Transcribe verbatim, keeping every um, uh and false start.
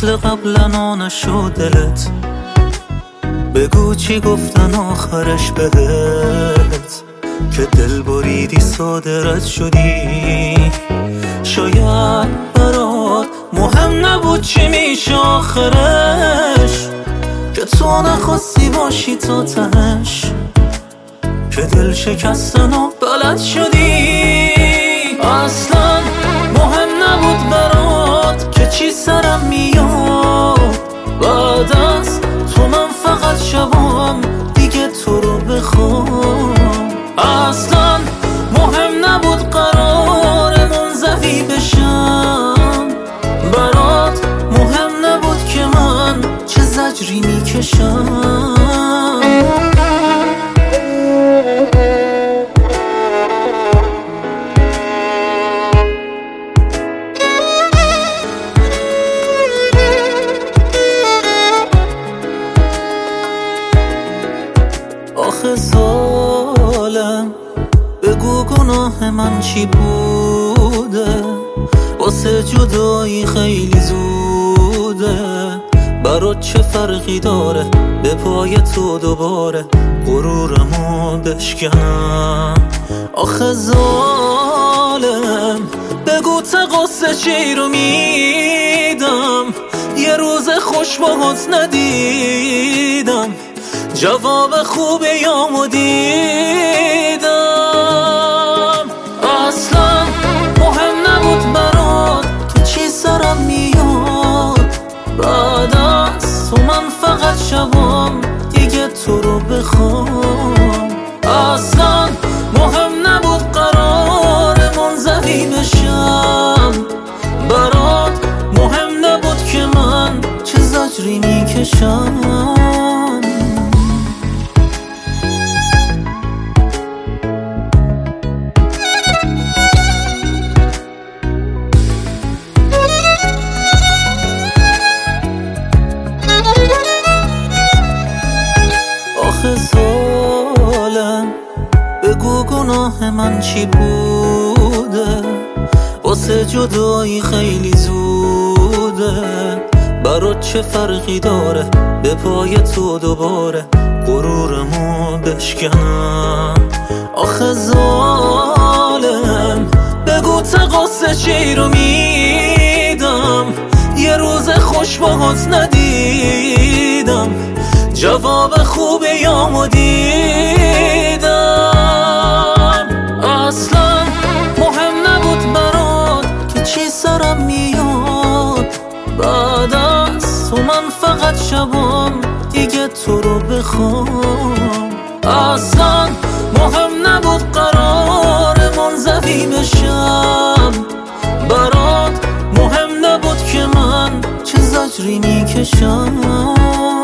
مثل قبلا نشد دلت، بگو چی گفتن آخرش بهت، که دل بریدی صادرت شدی. شاید برات مهم نبود چی میشه آخرش، که تو نخواستی باشی تا تهش، که دل شکستن و بلد شدی. اصلا مهم نبود برات که چی سرم میاد، بعد از تو من فقط شبام دیگه تو رو بخوام. اصلا مهم نبود قرار منزوی بشم، برات مهم نبود که من چه زجری میکشم. آخه ظالم بگو گناه من چی بوده، واسه جدایی خیلی زوده، برات چه فرقی داره به پای تو دوباره غرورمو بشکنم. آخه ظالم بگو تقصیر چی رو میدم، یه روز خوش باهات ندیدم، جواب خوب یامو دیدم. اصلا مهم نبود برات که چی سرم میاد، بعد از تو من فقط شبام دیگه تو رو بخوام. اصلا مهم نبود قرار منزوی بشم، برات مهم نبود که من چه زجری میکشم. آخه ظالم بگو گناه من چی بوده، واسه جدایی خیلی زوده، برات چه فرقی داره به پای تو دوباره غرورمو بشکنم. آخه ظالم بگو تقصیر چی رو میدم، یه روز خوش باهات ندیدم، جواب خوب یامو دیدم. اصلا مهم نبود برات که چی سرم میاد، بعد از تو من فقط شبام دیگه تو رو بخوام. اصلا مهم نبود قرار منزوی بشم، برات مهم نبود که من چه زجری میکشم.